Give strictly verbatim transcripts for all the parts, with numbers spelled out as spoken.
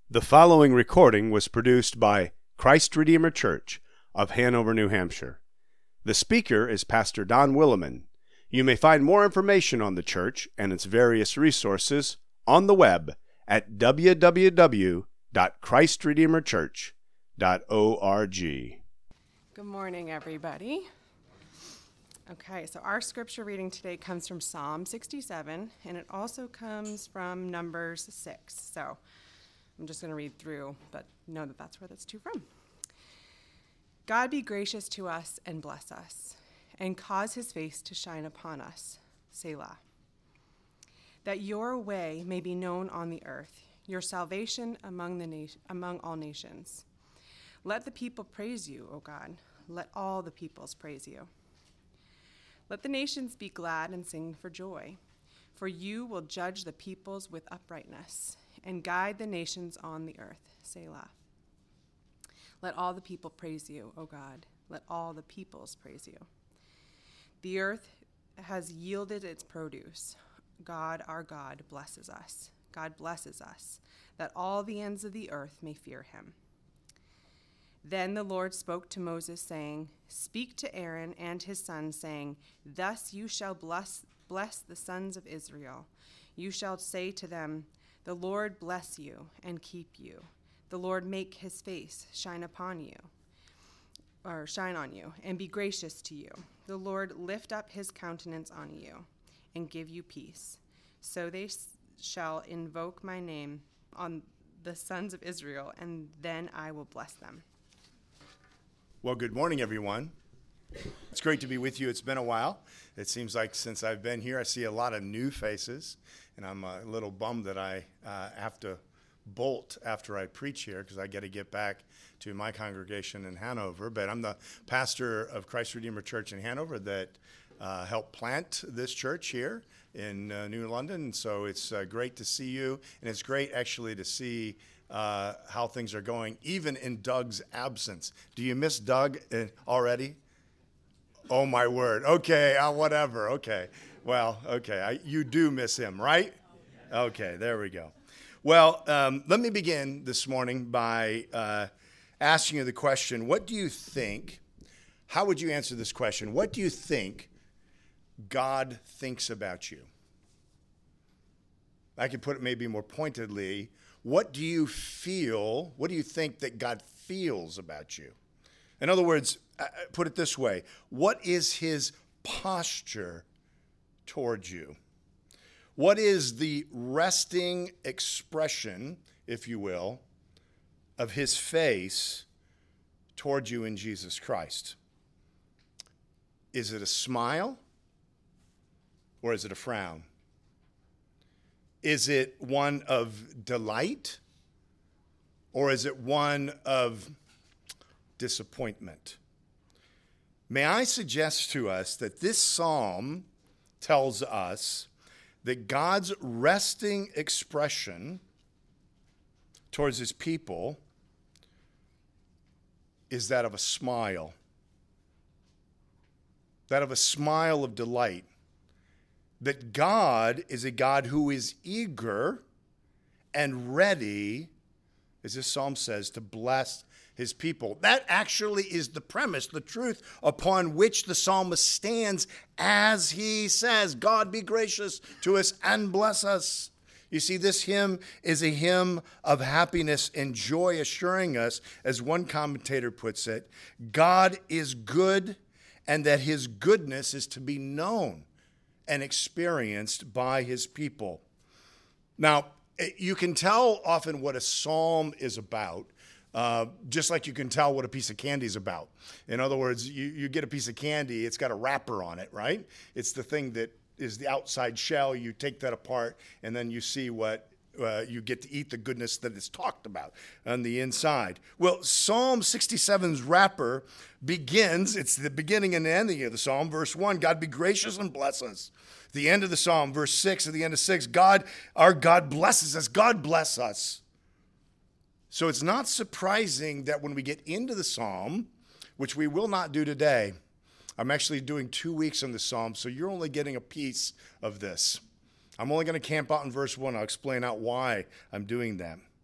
The following recording was produced by Christ Redeemer Church of Hanover, New Hampshire. The speaker is Pastor Don Willeman. You may find more information on the church and its various resources on the web at w w w dot christ redeemer church dot org. Good morning, everybody. Okay, so our scripture reading today comes from Psalm sixty-seven, and it also comes from Numbers six. So I'm just going to read through, but know that that's where that's two from. God be gracious to us and bless us, and cause his face to shine upon us. Selah. That your way may be known on the earth, your salvation among the na- among all nations. Let the people praise you, O God. Let all the peoples praise you. Let the nations be glad and sing for joy, for you will judge the peoples with uprightness and guide the nations on the earth. Selah. Let all the people praise you, O God. Let all the peoples praise you. The earth has yielded its produce. God, our God, blesses us. God blesses us, that all the ends of the earth may fear him. Then the Lord spoke to Moses, saying, Speak to Aaron and his sons, saying, Thus you shall bless, bless the sons of Israel. You shall say to them, The Lord bless you and keep you. The Lord make his face shine upon you, or shine on you, and be gracious to you. The Lord lift up his countenance on you and give you peace. So they shall invoke my name on the sons of Israel, and then I will bless them. Well, good morning, everyone. It's great to be with you. It's been a while. It seems like since I've been here, I see a lot of new faces, and I'm a little bummed that I uh, have to bolt after I preach here because I got to get back to my congregation in Hanover. But I'm the pastor of Christ Redeemer Church in Hanover that uh, helped plant this church here in uh, New London. So it's uh, great to see you, and it's great actually to see uh, how things are going, even in Doug's absence. Do you miss Doug uh, already? Oh, my word. Okay, uh, whatever. Okay. Well, okay. I, you do miss him, right? Okay, there we go. Well, um, let me begin this morning by uh, asking you the question, what do you think, how would you answer this question? What do you think God thinks about you? I could put it maybe more pointedly, what do you feel, what do you think that God feels about you? In other words, put it this way, what is his posture towards you? What is the resting expression, if you will, of his face towards you in Jesus Christ? Is it a smile or is it a frown? Is it one of delight or is it one of disappointment? May I suggest to us that this psalm tells us that God's resting expression towards his people is that of a smile, that of a smile of delight, that God is a God who is eager and ready, as this psalm says, to bless his people. That actually is the premise, the truth upon which the psalmist stands as he says, God be gracious to us and bless us. You see, this hymn is a hymn of happiness and joy, assuring us, as one commentator puts it, God is good and that his goodness is to be known and experienced by his people. Now, you can tell often what a psalm is about, Uh, just like you can tell what a piece of candy is about. In other words, you, you get a piece of candy, it's got a wrapper on it, right? It's the thing that is the outside shell. You take that apart, and then you see what uh, you get to eat the goodness that is talked about on the inside. Well, Psalm sixty-seven's wrapper begins, it's the beginning and the ending of the psalm. Verse one, God be gracious and bless us. The end of the psalm, verse six, at the end of six, God, our God blesses us. God bless us. So it's not surprising that when we get into the psalm, which we will not do today, I'm actually doing two weeks on the psalm, so you're only getting a piece of this. I'm only going to camp out in verse one. I'll explain out why I'm doing that.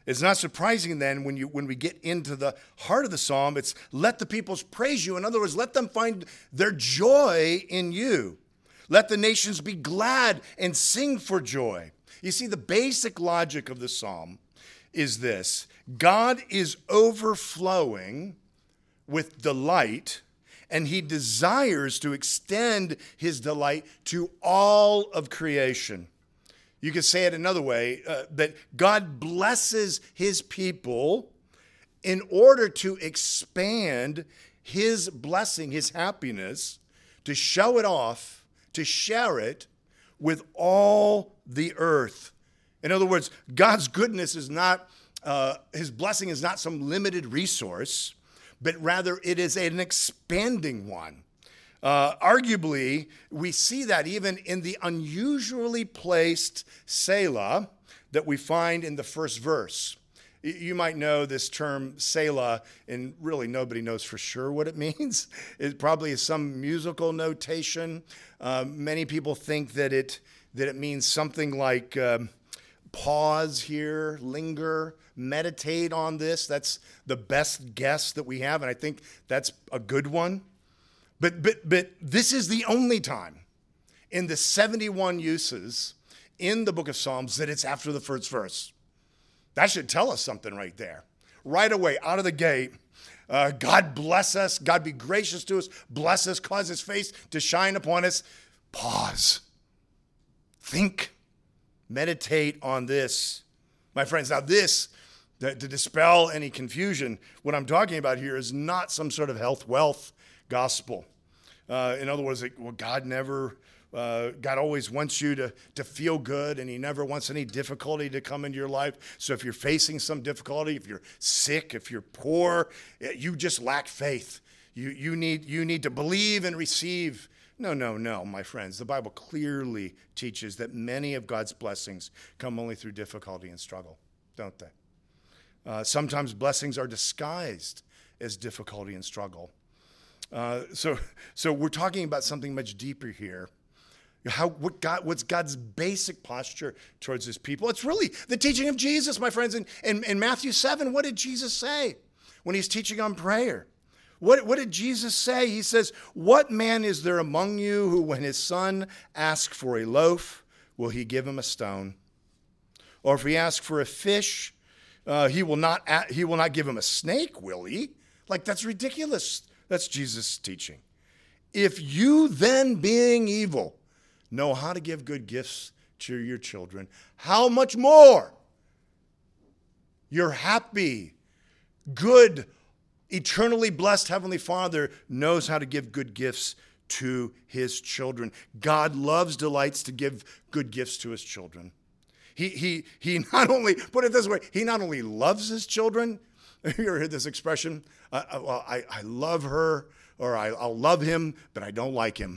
It's not surprising then when you when we get into the heart of the psalm, it's let the peoples praise you. In other words, let them find their joy in you. Let the nations be glad and sing for joy. You see, the basic logic of the psalm is this: God is overflowing with delight, and he desires to extend his delight to all of creation. You could say it another way, uh, that God blesses his people in order to expand his blessing, his happiness, to show it off, to share it with all the earth. In other words, God's goodness is not, uh, his blessing is not some limited resource, but rather it is an expanding one. Uh, arguably, we see that even in the unusually placed Selah that we find in the first verse. You might know this term Selah, and really nobody knows for sure what it means. It probably is some musical notation. Uh, many people think that it that it means something like um, pause here, linger, meditate on this. That's the best guess that we have, and I think that's a good one. But but but this is the only time in the seventy-one uses in the book of Psalms that it's after the first verse. That should tell us something right there. Right away, out of the gate, uh, God bless us. God be gracious to us. Bless us. Cause his face to shine upon us. Pause. Think. Meditate on this. My friends, now this, to, to dispel any confusion, what I'm talking about here is not some sort of health, wealth gospel. Uh, in other words, like, well, God never... Uh, God always wants you to, to feel good, and he never wants any difficulty to come into your life. So if you're facing some difficulty, if you're sick, if you're poor, you just lack faith. You, you, need, you need to believe and receive. No, no, no, my friends. The Bible clearly teaches that many of God's blessings come only through difficulty and struggle, don't they? Uh, sometimes blessings are disguised as difficulty and struggle. Uh, so, so we're talking about something much deeper here. How, what God, what's God's basic posture towards his people? It's really the teaching of Jesus, my friends. In, in, in Matthew seven, what did Jesus say when he's teaching on prayer? What, what did Jesus say? He says, what man is there among you who, when his son asks for a loaf, will he give him a stone? Or if he asks for a fish, uh, he will not, he will not give him a snake, will he? Like, that's ridiculous. That's Jesus' teaching. If you then, being evil, know how to give good gifts to your children, how much more your happy, good, eternally blessed Heavenly Father knows how to give good gifts to his children. God loves, delights to give good gifts to his children. He, he, he not only, put it this way, he not only loves his children. Have you ever heard this expression? Uh, well, I, I love her, or I, I'll love him, but I don't like him.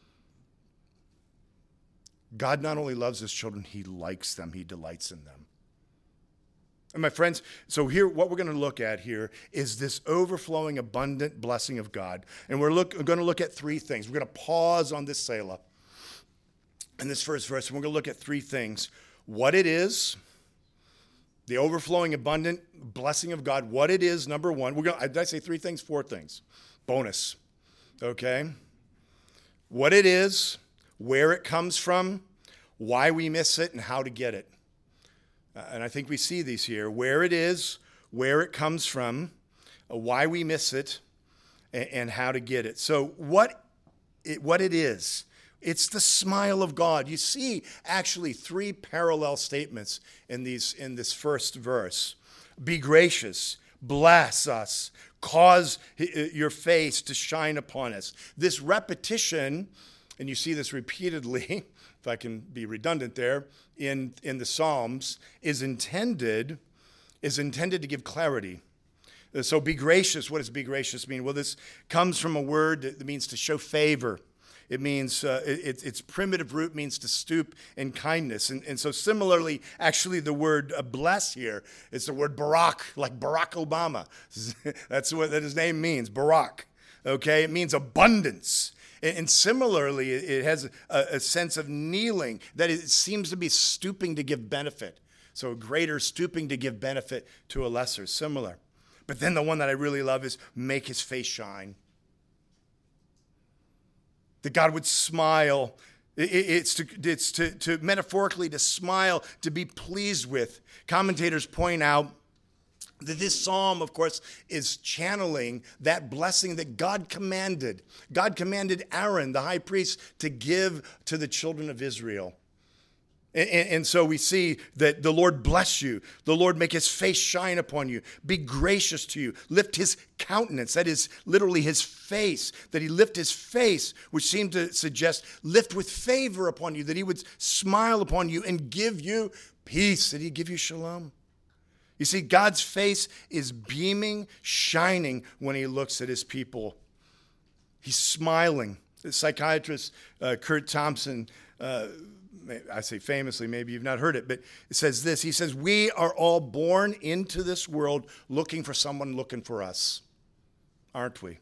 God not only loves his children, he likes them. He delights in them. And my friends, so here, what we're going to look at here is this overflowing, abundant blessing of God. And we're, look, we're going to look at three things. We're going to pause on this Selah in this first verse, and we're going to look at three things. What it is, the overflowing, abundant blessing of God, what it is, number one. We're going to, did I say three things? Four things. Bonus. Okay? What it is, where it comes from, why we miss it, and how to get it. Uh, and I think we see these here. Where it is, where it comes from, uh, why we miss it, and, and how to get it. So what it, what it is, it's the smile of God. You see actually three parallel statements in, these, in this first verse. Be gracious, bless us, cause your face to shine upon us. This repetition, and you see this repeatedly, if I can be redundant there, in, in the Psalms, is intended, is intended to give clarity. So be gracious. What does be gracious mean? Well, this comes from a word that means to show favor. It means, uh, it, its primitive root means to stoop in kindness. And, and so similarly, actually the word uh, bless here, it's the word Barack, like Barack Obama. That's what that his name means, Barack. Okay, it means abundance. And similarly, it has a, a sense of kneeling, that it seems to be stooping to give benefit. So a greater stooping to give benefit to a lesser, similar. But then the one that I really love is make his face shine. That God would smile. It's to, it's to, to metaphorically to smile, to be pleased with. Commentators point out that this psalm, of course, is channeling that blessing that God commanded. God commanded Aaron, the high priest, to give to the children of Israel. And, and, and so we see that the Lord bless you. The Lord make his face shine upon you. Be gracious to you. Lift his countenance. That is literally his face. That he lift his face, which seemed to suggest lift with favor upon you. That he would smile upon you and give you peace. That he'd give you shalom. You see, God's face is beaming, shining when he looks at his people. He's smiling. The psychiatrist uh, Kurt Thompson, uh, I say famously, maybe you've not heard it, but it says this. He says, we are all born into this world looking for someone looking for us, aren't we?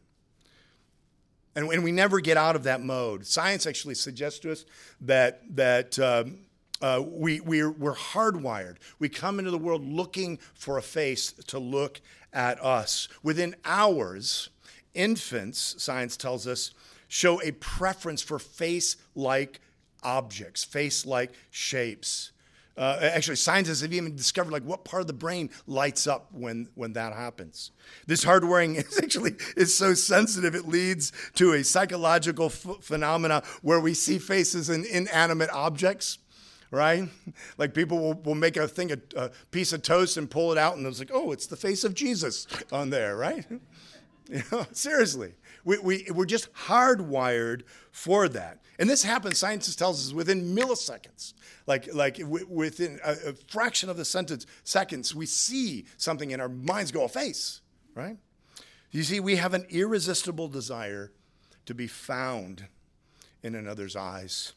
And, and we never get out of that mode. Science actually suggests to us that that um, uh, we we're, we're hardwired. We come into the world looking for a face to look at us. Within hours, infants, science tells us, show a preference for face-like objects, face-like shapes. Uh, actually, scientists have even discovered like what part of the brain lights up when, when that happens. This hardwiring is actually is so sensitive it leads to a psychological f- phenomena where we see faces in inanimate objects, right? Like people will, will make a thing, a, a piece of toast and pull it out, and it's like, oh, it's the face of Jesus on there, right? You know, seriously. We, we, we're just hardwired for that. And this happens, scientists tell us, within milliseconds. Like, like w- within a, a fraction of the sentence, seconds, we see something and our minds go, a face, right? You see, we have an irresistible desire to be found in another's eyes,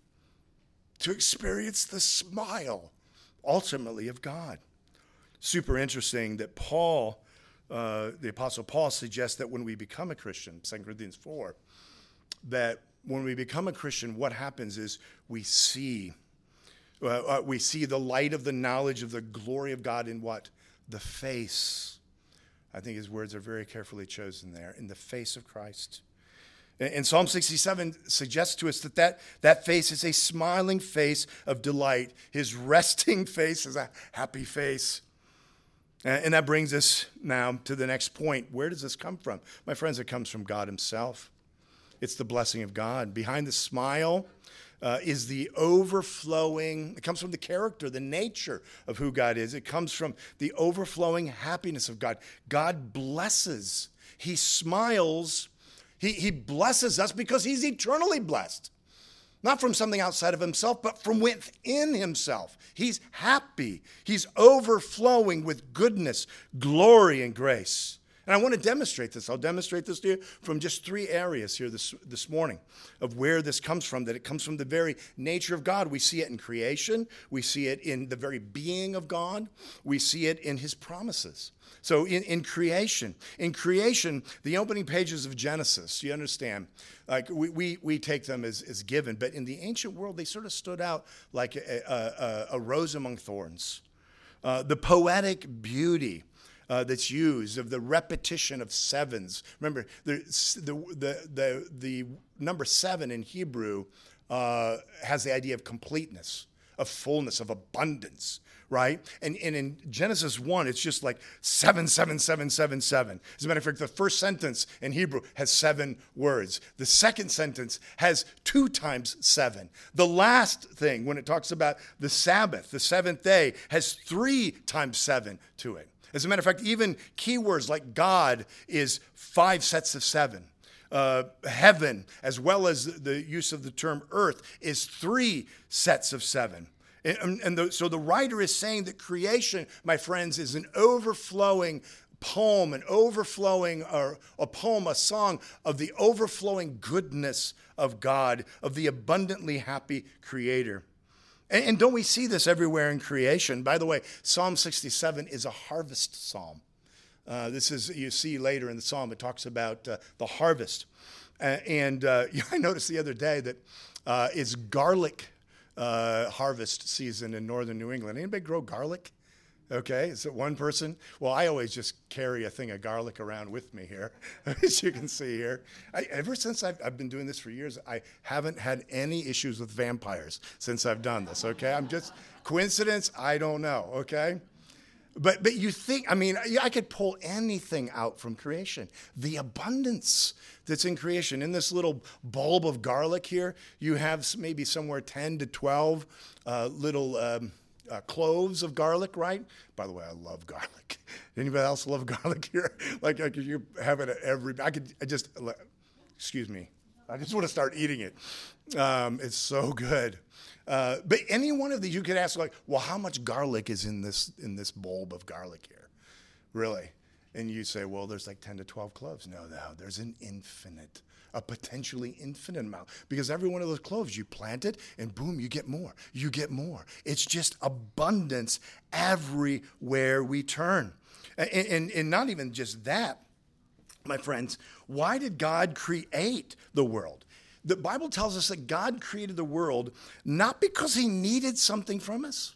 to experience the smile, ultimately, of God. Super interesting that Paul, uh, the Apostle Paul, suggests that when we become a Christian, Second Corinthians four, that when we become a Christian, what happens is we see, uh, uh, we see the light of the knowledge of the glory of God in what? The face. I think his words are very carefully chosen there, in the face of Christ. And Psalm sixty-seven suggests to us that, that that face is a smiling face of delight. His resting face is a happy face. And that brings us now to the next point. Where does this come from? My friends, it comes from God himself. It's the blessing of God. Behind the smile uh, is the overflowing, it comes from the character, the nature of who God is. It comes from the overflowing happiness of God. God blesses. He smiles. He, he blesses us because he's eternally blessed. Not from something outside of himself, but from within himself. He's happy. He's overflowing with goodness, glory, and grace. And I want to demonstrate this. I'll demonstrate this to you from just three areas here this, this morning of where this comes from, that it comes from the very nature of God. We see it in creation. We see it in the very being of God. We see it in his promises. So in, in creation, in creation, the opening pages of Genesis, you understand, like we, we, we take them as, as given, but in the ancient world, they sort of stood out like a, a, a rose among thorns. Uh, the poetic beauty Uh, that's used, of the repetition of sevens. Remember, the the the the, the number seven in Hebrew uh, has the idea of completeness, of fullness, of abundance, right? And and in Genesis one, it's just like seven, seven, seven, seven, seven. As a matter of fact, the first sentence in Hebrew has seven words. The second sentence has two times seven. The last thing, when it talks about the Sabbath, the seventh day, has three times seven to it. As a matter of fact, even keywords like God is five sets of seven. Uh, heaven, as well as the use of the term earth, is three sets of seven. And, and the, so the writer is saying that creation, my friends, is an overflowing poem, an overflowing, or a poem, a song of the overflowing goodness of God, of the abundantly happy Creator. And don't we see this everywhere in creation? By the way, Psalm sixty-seven is a harvest psalm. Uh, this is, you see later in the psalm, it talks about uh, the harvest. Uh, and uh, I noticed the other day that uh, it's garlic uh, harvest season in northern New England. Anybody grow garlic? Okay, is it one person? Well, I always just carry a thing of garlic around with me here, as you can see here. I, ever since I've, I've been doing this for years, I haven't had any issues with vampires since I've done this, okay? I'm just, coincidence? I don't know, okay? But but you think, I mean, I could pull anything out from creation. The abundance that's in creation. In this little bulb of garlic here, you have maybe somewhere ten to twelve uh, little um, uh, cloves of garlic, right? By the way, I love garlic. Anybody else love garlic here? Like, like you have it at every, I could I just, excuse me, I just want to start eating it. Um, it's so good. Uh, but any one of these, you could ask, like, well, how much garlic is in this in this bulb of garlic here? Really? And you say, well, there's like ten to twelve cloves. No, no, there's an infinite, a potentially infinite amount. Because every one of those cloves, you plant it, and boom, you get more. You get more. It's just abundance everywhere we turn. And, and, and not even just that, my friends. Why did God create the world? The Bible tells us that God created the world not because he needed something from us.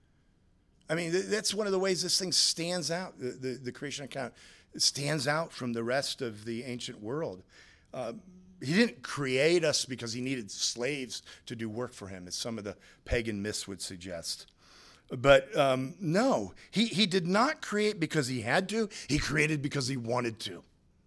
I mean, that's one of the ways this thing stands out, the, the, the creation account stands out from the rest of the ancient world. Uh, he didn't create us because he needed slaves to do work for him, as some of the pagan myths would suggest. But um, no, he, he did not create because he had to. He created because he wanted to.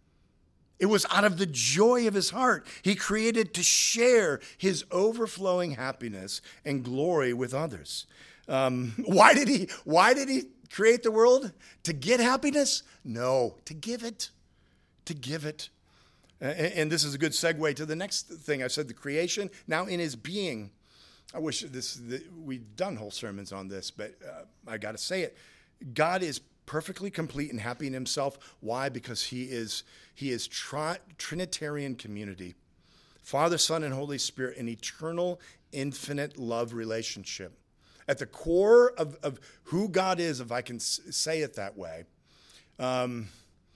It was out of the joy of his heart. He created to share his overflowing happiness and glory with others. Um, why did he, why did he create the world? To get happiness? No, to give it. To give it. And, and this is a good segue to the next thing. I said the creation, now in his being. I wish this the, we'd done whole sermons on this, but uh, I got to say it. God is perfectly complete and happy in himself. Why? Because he is he is tri- Trinitarian community. Father, Son, and Holy Spirit, an eternal, infinite love relationship. At the core of, of who God is, if I can s- say it that way, um,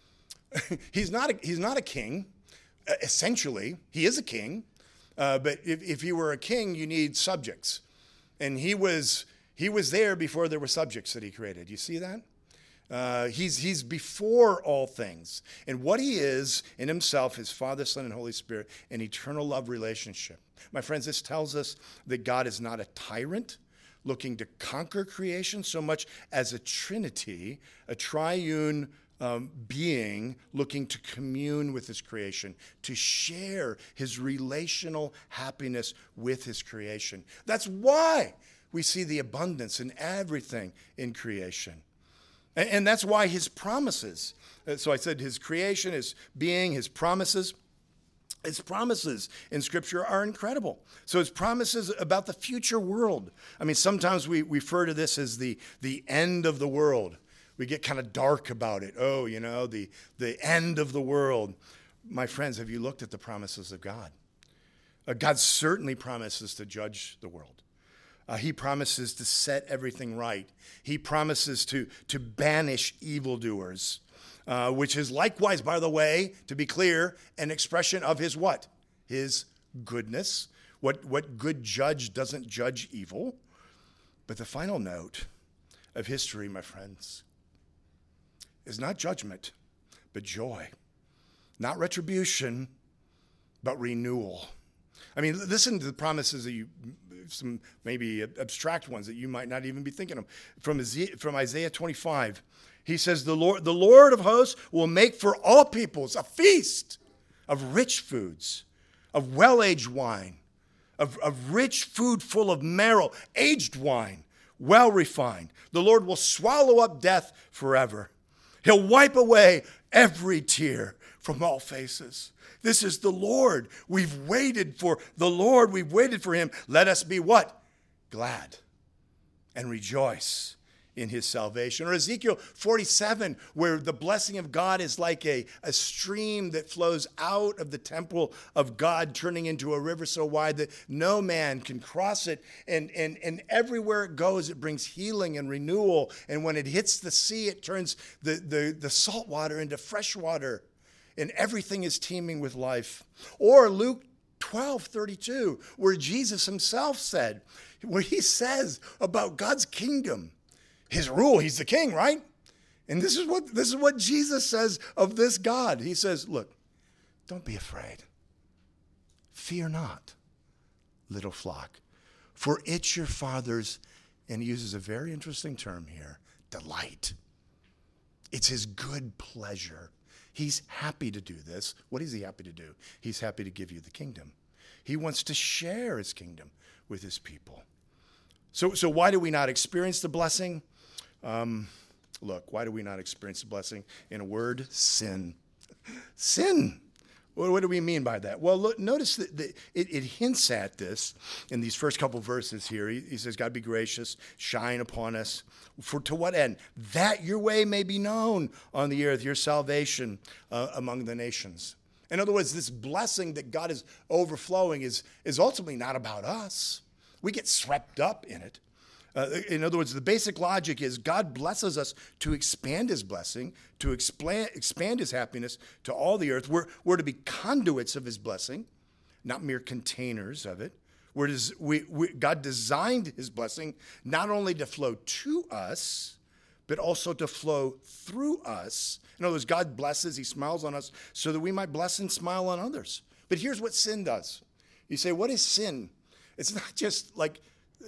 he's not a, he's not a king. Uh, essentially, he is a king. Uh, but if, if he were a king, you need subjects. And he was he was there before there were subjects that he created. You see that? Uh, he's he's before all things. And what he is in himself is Father, Son, and Holy Spirit, an eternal love relationship. My friends, this tells us that God is not a tyrant looking to conquer creation so much as a trinity, a triune um, being looking to commune with his creation, to share his relational happiness with his creation. That's why we see the abundance in everything in creation. And that's why his promises, so I said his creation, his being, his promises, his promises in Scripture are incredible. So his promises about the future world. I mean, sometimes we refer to this as the, the end of the world. We get kind of dark about it. Oh, you know, the, the end of the world. My friends, have you looked at the promises of God? Uh, God certainly promises to judge the world. Uh, he promises to set everything right. He promises to, to banish evildoers, uh, which is likewise, by the way, to be clear, an expression of his what? His goodness. What, what good judge doesn't judge evil? But the final note of history, my friends, is not judgment, but joy. Not retribution, but renewal. I mean, listen to the promises that you, some maybe abstract ones that you might not even be thinking of. From Isaiah, from Isaiah twenty-five, he says, the Lord, the Lord of hosts will make for all peoples a feast of rich foods, of well-aged wine, of, of rich food full of marrow, aged wine, well refined. The Lord will swallow up death forever. He'll wipe away every tear from all faces. This is the Lord. We've waited for the Lord. We've waited for him. Let us be what? Glad and rejoice in his salvation. Or Ezekiel forty-seven, where the blessing of God is like a, a stream that flows out of the temple of God, turning into a river so wide that no man can cross it. And, and, and everywhere it goes, it brings healing and renewal. And when it hits the sea, it turns the, the, the salt water into fresh water. And everything is teeming with life. Or Luke twelve thirty-two, where Jesus himself said, where he says about God's kingdom, his rule, he's the king, right? And this is what this is what Jesus says of this God. He says, look, don't be afraid. Fear not, little flock, for it's your Father's, and he uses a very interesting term here, delight. It's his good pleasure. He's happy to do this. What is he happy to do? He's happy to give you the kingdom. He wants to share his kingdom with his people. So, so why do we not experience the blessing? Um, look, why do we not experience the blessing? In a word, sin. Sin. What, what do we mean by that? Well, look, notice that the, it, it hints at this in these first couple verses here. He, he says, God be gracious, shine upon us. For to what end? That your way may be known on the earth, your salvation uh, among the nations. In other words, this blessing that God is overflowing is, is ultimately not about us. We get swept up in it. Uh, in other words, the basic logic is God blesses us to expand his blessing, to expand, expand his happiness to all the earth. We're, we're to be conduits of his blessing, not mere containers of it. We're des- we, we, God designed his blessing not only to flow to us, but also to flow through us. In other words, God blesses, he smiles on us so that we might bless and smile on others. But here's what sin does. You say, what is sin? It's not just like,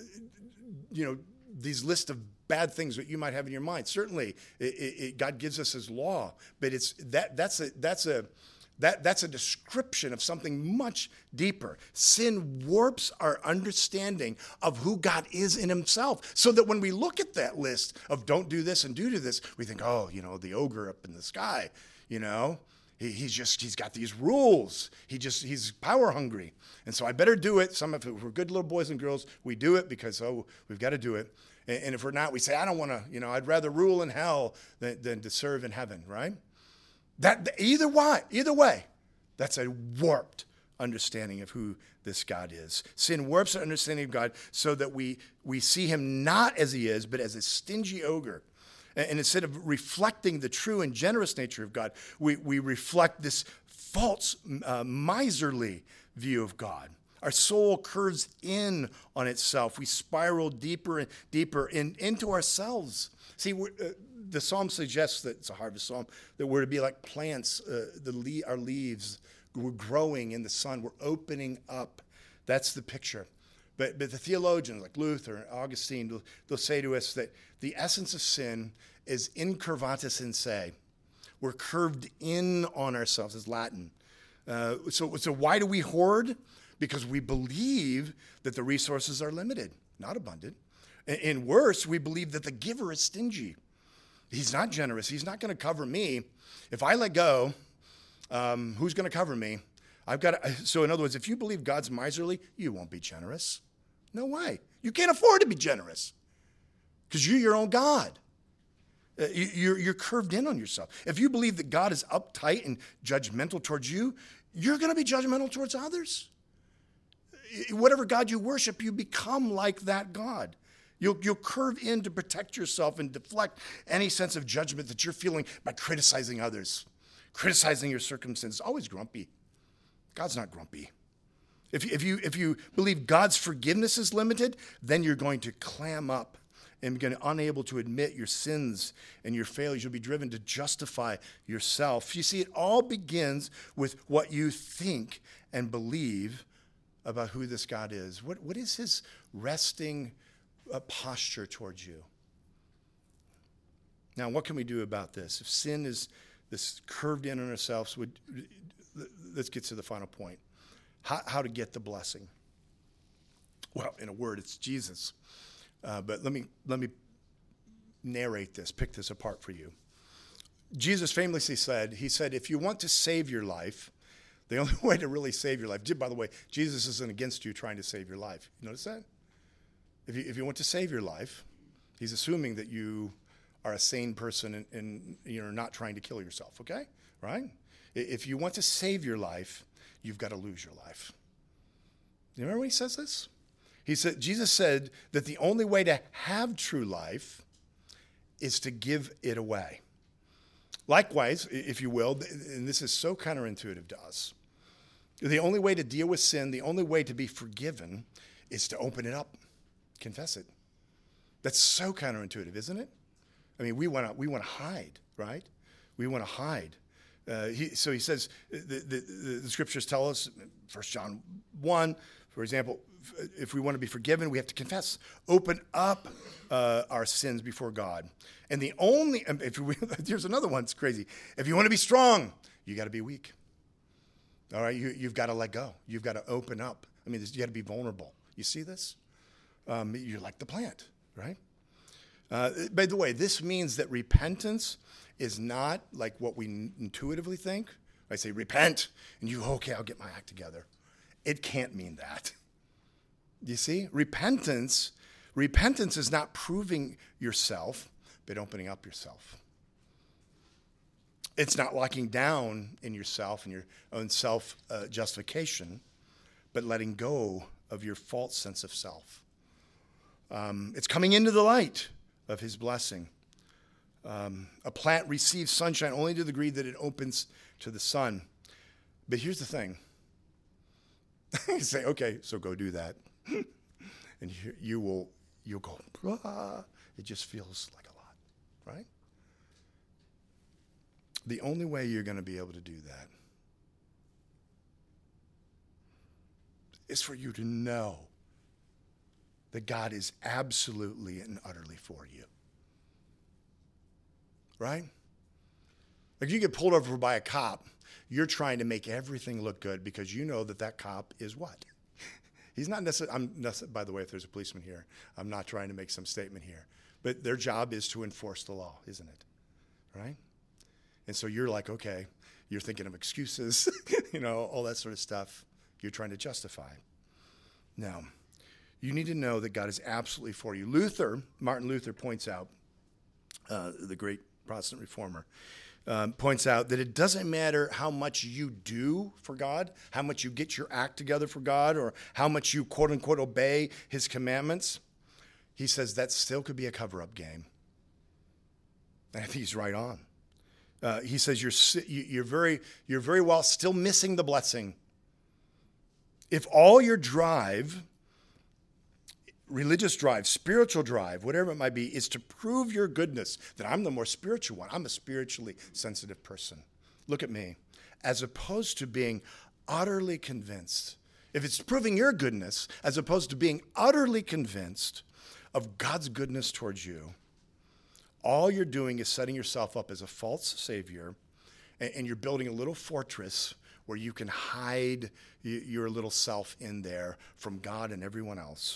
you know, these list of bad things that you might have in your mind. Certainly, it, it, God gives us his law, but it's that that's a that's a that that's a description of something much deeper. Sin warps our understanding of who God is in himself, so that when we look at that list of don't do this and do do this, we think, oh, you know, the ogre up in the sky, you know. He, he's just, he's got these rules. He just, he's power hungry. And so I better do it. Some of it, if we're good little boys and girls, we do it because, oh, we've got to do it. And, and if we're not, we say, I don't want to, you know, I'd rather rule in hell than, than to serve in heaven, right? That either way, either way, that's a warped understanding of who this God is. Sin warps our understanding of God so that we, we see him not as he is, but as a stingy ogre. And instead of reflecting the true and generous nature of God, we, we reflect this false, uh, miserly view of God. Our soul curves in on itself. We spiral deeper and deeper in, into ourselves. See, we're, uh, the psalm suggests that, it's a harvest psalm, that we're to be like plants, uh, the le- our leaves. We're growing in the sun. We're opening up. That's the picture. But, but the theologians like Luther and Augustine, they'll, they'll say to us that the essence of sin is incurvatus in se. We're curved in on ourselves, is Latin. Uh, so, so why do we hoard? Because we believe that the resources are limited, not abundant. And, and worse, we believe that the giver is stingy. He's not generous. He's not going to cover me. If I let go, um, who's going to cover me? I've got to, so in other words, if you believe God's miserly, you won't be generous. No way. You can't afford to be generous because you're your own God. Uh, you, you're, you're curved in on yourself. If you believe that God is uptight and judgmental towards you, you're going to be judgmental towards others. Whatever God you worship, you become like that God. You'll, you'll curve in to protect yourself and deflect any sense of judgment that you're feeling by criticizing others, criticizing your circumstances. Always grumpy. God's not grumpy. If, if, you, if you believe God's forgiveness is limited, then you're going to clam up and going to unable to admit your sins and your failures. You'll be driven to justify yourself. You see, it all begins with what you think and believe about who this God is. What, what is his resting uh, posture towards you? Now, what can we do about this? If sin is this curved in on ourselves, would, let's get to the final point. How, how to get the blessing. Well, in a word, it's Jesus. Uh, but let me let me narrate this, pick this apart for you. Jesus famously said, he said, if you want to save your life, the only way to really save your life, by the way, Jesus isn't against you trying to save your life. You notice that? If you, if you want to save your life, he's assuming that you are a sane person and, and you're not trying to kill yourself, okay? Right? If you want to save your life, you've got to lose your life. You remember when he says this? He said, Jesus said that the only way to have true life is to give it away. Likewise, if you will, and this is so counterintuitive to us, The only way to deal with sin, the only way to be forgiven is to open it up, confess it. That's so counterintuitive, isn't it? I mean, we want to we want to hide, right? We want to hide. Uh, he, so he says, the, the, the, the scriptures tell us, First John one, for example, if we want to be forgiven, we have to confess, open up uh, our sins before God. And the only, if we, here's another one, it's crazy. If you want to be strong, you got to be weak. All right, you, you've got to let go. You've got to open up. I mean, you got to be vulnerable. You see this? Um, you're like the plant, right? Uh, by the way, this means that repentance is not like what we intuitively think. I say repent, and you, okay, I'll get my act together. It can't mean that. You see? Repentance, repentance is not proving yourself, but opening up yourself. It's not locking down in yourself and your own self-justification, uh, but letting go of your false sense of self. Um, it's coming into the light of his blessing. Um, a plant receives sunshine only to the degree that it opens to the sun. But here's the thing. You say, okay, so go do that. And you, you will, you'll go, ah, it just feels like a lot, right? The only way you're going to be able to do that is for you to know that God is absolutely and utterly for you. Right? Like you get pulled over by a cop, you're trying to make everything look good because you know that that cop is what? He's not necessarily, I'm necessarily, by the way, if there's a policeman here, I'm not trying to make some statement here. But their job is to enforce the law, isn't it? Right? And so you're like, okay, you're thinking of excuses, you know, all that sort of stuff. You're trying to justify. Now, you need to know that God is absolutely for you. Luther, Martin Luther points out, uh, the great Protestant reformer, um, points out that it doesn't matter how much you do for God, how much you get your act together for God, or how much you quote unquote obey his commandments. He says that still could be a cover-up game. And I think he's right on. Uh, he says you're you're very you're very well still missing the blessing. If all your drive, religious drive, spiritual drive, whatever it might be, is to prove your goodness, that I'm the more spiritual one. I'm a spiritually sensitive person. Look at me. As opposed to being utterly convinced. If it's proving your goodness, as opposed to being utterly convinced of God's goodness towards you, all you're doing is setting yourself up as a false savior, and, and you're building a little fortress where you can hide y- your little self in there from God and everyone else.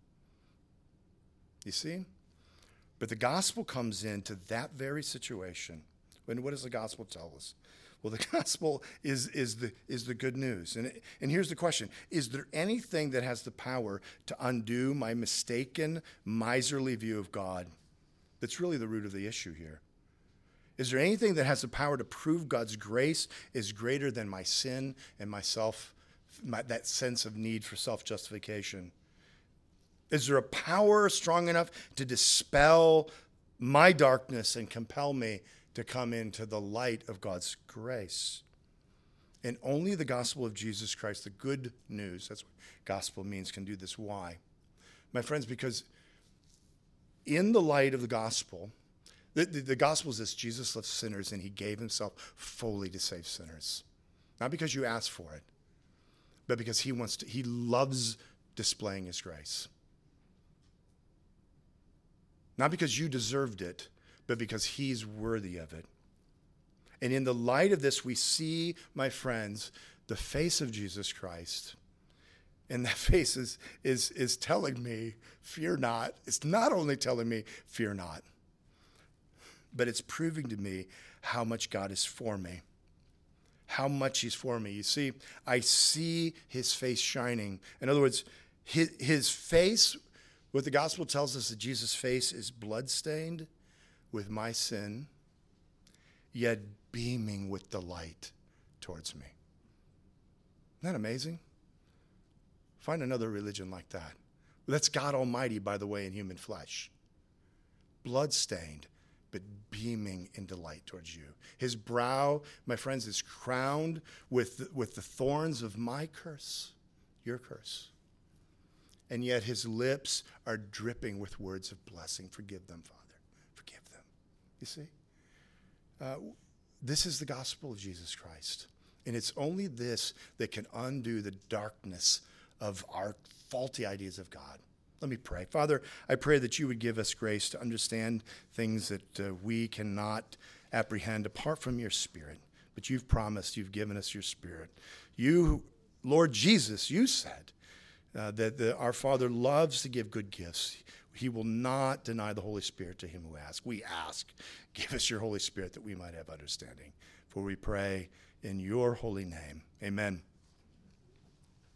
You see? But the gospel comes into that very situation. And what does the gospel tell us? Well, the gospel is, is, the, is the good news. And, it, and here's the question. Is there anything that has the power to undo my mistaken, miserly view of God? That's really the root of the issue here. Is there anything that has the power to prove God's grace is greater than my sin and myself, my, that sense of need for self-justification? Is there a power strong enough to dispel my darkness and compel me to come into the light of God's grace? And only the gospel of Jesus Christ, the good news, that's what gospel means, can do this. Why? My friends, because in the light of the gospel, the, the, the gospel is this: Jesus loved sinners and he gave himself fully to save sinners. Not because you asked for it, but because he wants to, he loves displaying his grace. Not because you deserved it, but because he's worthy of it. And in the light of this, we see, my friends, the face of Jesus Christ. And that face is, is, is telling me, fear not. It's not only telling me, fear not, but it's proving to me how much God is for me. How much he's for me. You see, I see his face shining. In other words, his, his face, what the gospel tells us, that Jesus' face is bloodstained with my sin, yet beaming with delight towards me. Isn't that amazing? Find another religion like that. That's God Almighty, by the way, in human flesh. Bloodstained, but beaming in delight towards you. His brow, my friends, is crowned with, with the thorns of my curse, your curse. And yet his lips are dripping with words of blessing. Forgive them, Father. Forgive them. You see? Uh, this is the gospel of Jesus Christ. And it's only this that can undo the darkness of our faulty ideas of God. Let me pray. Father, I pray that you would give us grace to understand things that uh, we cannot apprehend apart from your Spirit. But you've promised, you've given us your Spirit. You, Lord Jesus, you said uh, that the, our Father loves to give good gifts. He will not deny the Holy Spirit to him who asks. We ask, give us your Holy Spirit that we might have understanding. For we pray in your holy name. Amen.